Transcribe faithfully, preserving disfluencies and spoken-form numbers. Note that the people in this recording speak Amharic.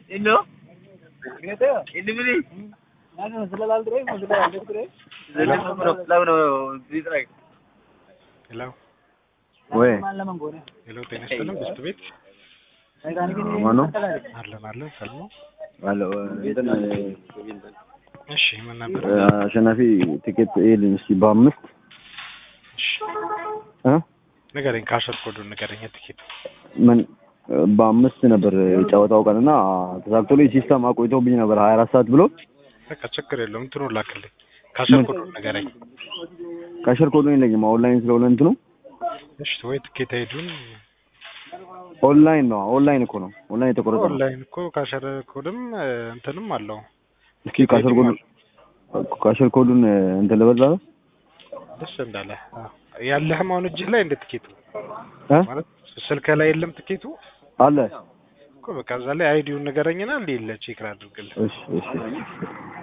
Indo? Gitu. Ini beli. Ano sila lalre, mo sila lalre. Sila law no distract. Hello. ወይ ሄሎ ጤና ይስጥልኝ ብስት ቤት ማኑ አለን አለን ሰልሞ አሎ እንትን እሺ ምን ነበር አሸናፊ ቲኬት ኤልን እስቲ በአምስት እሺ እ ንገረኝ ካሸር ኮዱን ንገረኝ ቲኬት ምን በአምስት ነበር የጫወታው ቀንና ተሳክቶልኝ ሲስተም አቆይቶብኝ ነበር ሀያ አራት ሰዓት ብሎ በቃ ችግር የለውም እንትኑ ላክልኝ ካሸር ኮዱን ንገረኝ ካሸር ኮዱን የለኝም ኦንላይን ስለሆነ እንትኑ እሺ ወይ ቲኬት አይዱን ኦንላይን ነው ኦንላይን እኮ ነው ኦንላይን የተቆረጠ ነው ኦንላይን እኮ ካሸር ኮድም እንትንም አለው እስኪ ካሸር ኮዱን ካሸር ኮዱን እንትን ልበላ ደስ እንዳለ ያለህም አሁን እጅህ ላይ እንደ ቲኬቱ ማለት ስልክ ላይ የለም ቲኬቱ አለ እኮ በቃ እዛ ላይ አይዲውን ንገረኝና ሊለ ቼክ አድርግልህ እሺ እሺ